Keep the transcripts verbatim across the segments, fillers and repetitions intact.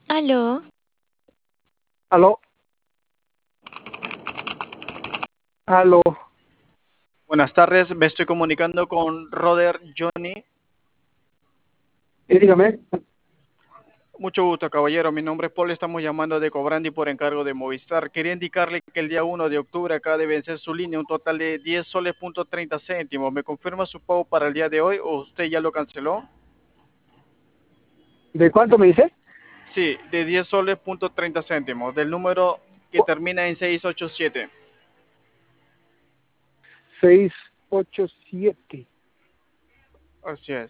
Aló, Aló, aló, Buenas tardes, me estoy comunicando con Roder Johnny. y dígame, Mucho gusto, caballero. Mi nombre es Paul, estamos llamando de Cobrandi por encargo de Movistar. Quería indicarle que el día uno de octubre acaba de vencer su línea un total de diez soles punto treinta céntimos. ¿Me confirma su pago para el día de hoy o usted ya lo canceló? ¿de cuánto me dice? Sí, de diez soles punto treinta céntimos, del número que Cu- termina en seiscientos ochenta y siete. seis, ocho, siete. Así es.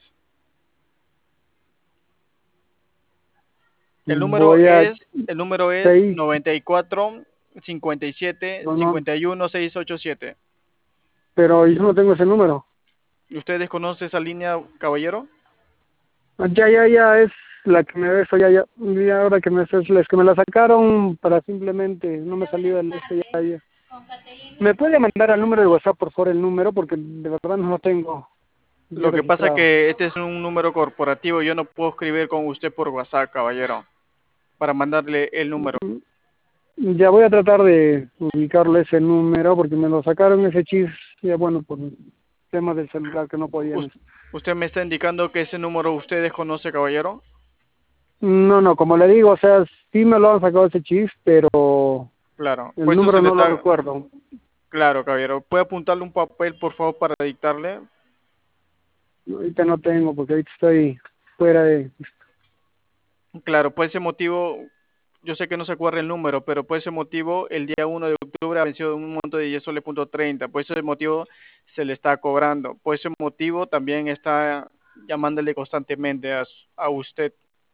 El número Voy a es, el número es seis, noventa y cuatro cincuenta y siete no, no, cincuenta y uno seiscientos ochenta y siete. pero yo no tengo ese número. ¿Usted desconoce esa línea, caballero? Ah, Ya, ya, ya, es la que me eso, ya, ya, ya, ahora que me es la que me la sacaron para simplemente, no me salió del este, ya, ya. ¿Me puede mandar al número de WhatsApp, por favor, el número? Porque de verdad no lo tengo Lo bien que pasa es registrado. que este es un número corporativo, yo no puedo escribir con usted por WhatsApp, caballero, para mandarle el número. Mm, Ya voy a tratar de ubicarle ese número porque me lo sacaron ese chip, ya bueno, por temas del celular que no podían. Us- ¿Usted me está indicando que ese número usted desconoce, caballero? No, no, como le digo, o sea, sí me lo han sacado ese chip, pero Claro, el pues eso se número le no lo está... recuerdo. Claro, caballero. ¿Puede apuntarle un papel, por favor, para dictarle? Ahorita no tengo porque ahorita estoy fuera de... Claro, por ese motivo, yo sé que no se acuerda el número, pero por ese motivo, el día uno de octubre ha vencido un monto de diez soles punto treinta. Por ese motivo, se le está cobrando. Por ese motivo, también está llamándole constantemente a, s- a usted.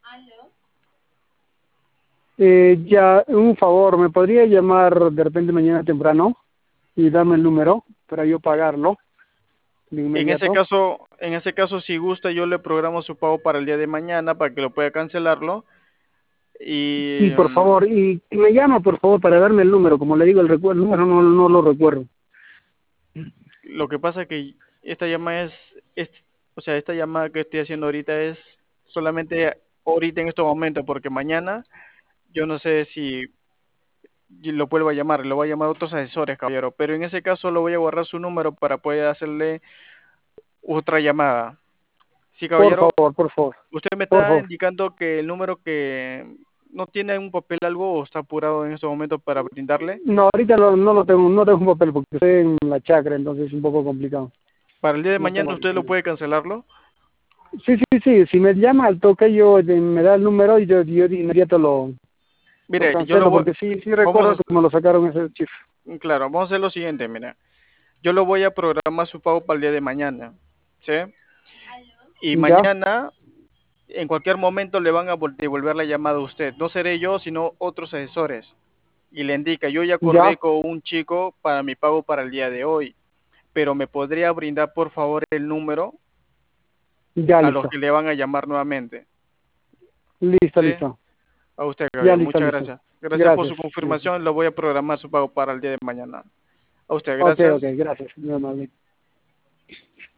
Eh, ya, un favor, ¿me podría llamar de repente mañana temprano y darme el número para yo pagarlo de En ese inmediato? caso, en ese caso, si gusta, yo le programo su pago para el día de mañana para que lo pueda cancelarlo. Y Sí, por mm, favor, y, y me llama, por favor, para darme el número. Como le digo, el, recuerdo, el número no, no lo recuerdo. lo que pasa es que esta llamada es, es, o sea, esta llamada que estoy haciendo ahorita es solamente ahorita en estos momentos, porque mañana yo no sé si lo vuelvo a llamar, lo voy a llamar a otros asesores, caballero, pero en ese caso lo voy a guardar su número para poder hacerle otra llamada. Sí, Por caballero, favor, por favor, usted me por está favor. indicando que el número que no tiene un papel algo o está apurado en estos momentos para brindarle. No, ahorita no, no lo tengo, no tengo un papel porque estoy en la chacra, entonces es un poco complicado. Para el día de No tengo mañana usted ahorita. lo puede cancelarlo. Sí, sí, sí, si me llama al toque yo eh, me da el número y yo, yo de inmediato lo, lo Mire, yo lo cancelo voy, porque sí, sí vamos recuerdo a, que me lo sacaron ese chip. claro, vamos a hacer lo siguiente, mira. Yo lo voy a programar su pago para el día de mañana, ¿sí? Y ¿Ya? mañana, en cualquier momento, le van a vol- devolver la llamada a usted. No seré yo, sino otros asesores. Y le indica, yo ya acordé ¿Ya? con un chico para mi pago para el día de hoy, pero me podría brindar, por favor, el número Ya a los listo. que le van a llamar nuevamente, Listo, ¿sí? listo. A usted, Ya caballero, listo, muchas listo. gracias. Gracias por Gracias. su Gracias. confirmación, lo voy a programar su pago para el día de mañana. A usted, Ok, gracias. ok, gracias. Muy amable.